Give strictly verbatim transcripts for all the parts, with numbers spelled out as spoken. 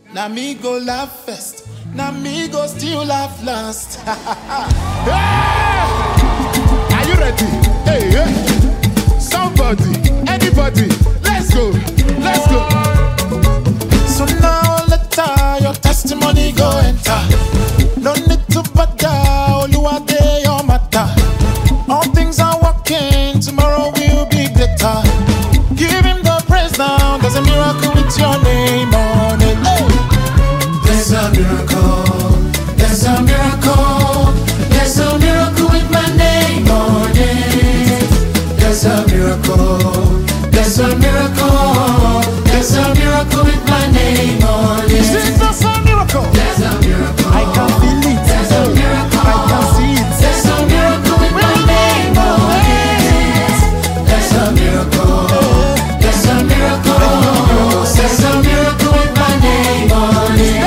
Now me go laugh first. Now me go still laugh last. Hey! Are you ready? Hey, hey. Somebody, anybody, let's go, let's go. So now let your testimony go enter. No need to bother, you are there, your matter. All things are working, tomorrow will be better. Give him the praise now, there's a miracle with your name on it. Hey. There's a miracle, there's a miracle, there's a miracle with my name on it. There's a miracle, there's a miracle, there's a miracle with my name on it. Jesus, a miracle. There's a miracle, I can feel it. There's a miracle, I can see it. There's a miracle with my name on it. There's a miracle, there's a miracle, there's a miracle with my name on it.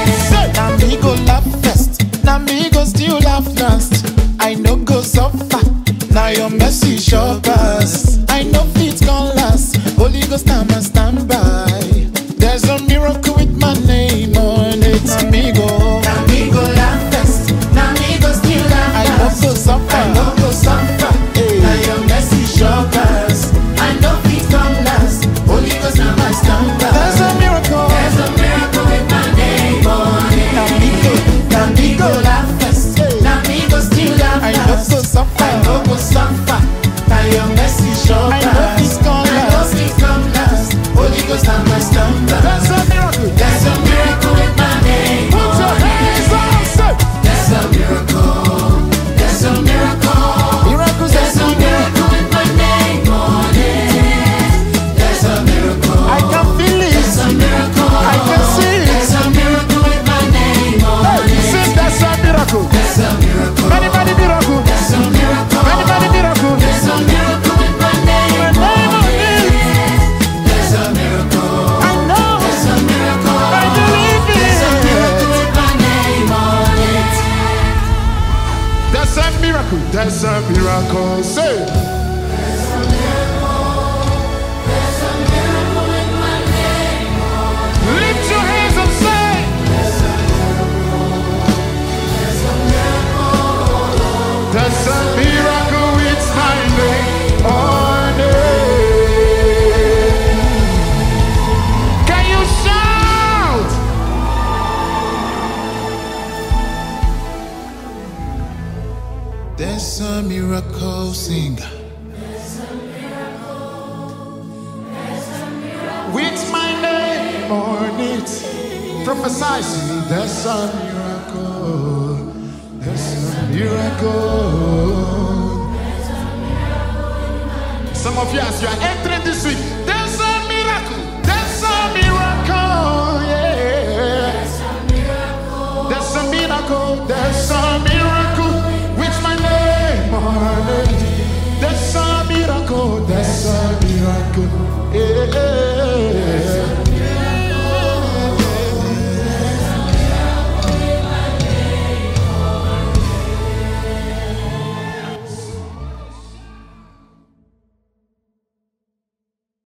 Now me go laugh first, now me go still laugh last. I no go suffer, now your mercy sure pass. I know it's gonna last, Holy Ghost now must stand by. There's a miracle with my name on it. Now me go, now me go laugh first, now me go still laugh last. I no go suffer, I no go suffer. Hey. Now your mercy sure pass. I know it's gonna last, Holy Ghost now must stand by. There's a miracle, there's a miracle with my name on it. Now me go, now me go laugh first, now me go still laugh last. I no go suffer, I no go suffer. Now your mercy sure pass. I know it's gonna last, I know it's gonna last. Holy Ghost now must stand by. There's a miracle. There's a miracle with my name. Put your hands up, say. There's a miracle. There's a miracle. Miracles. There's a miracle with my name on it. There's a miracle. I can feel it. There's a miracle. I can see it. There's a miracle with my name on Hey, it. say that's a miracle. There's a miracle. Many, many miracle. There's a miracle. Many, many miracle. There's a miracle with my name on it. There's a miracle. I know. There's a miracle. I believe it. There's a miracle with my name on it. That's a miracle. That's a miracle. Say. There's a miracle. There's a miracle with my name on it. Lift your hands and say. There's a miracle. There's a miracle. That's a miracle with my name on it. Can you shout? There's a miracle, sing. With my name on it. Prophesy. Say, there's a miracle. There's a miracle. Some of you, as you are entering this week,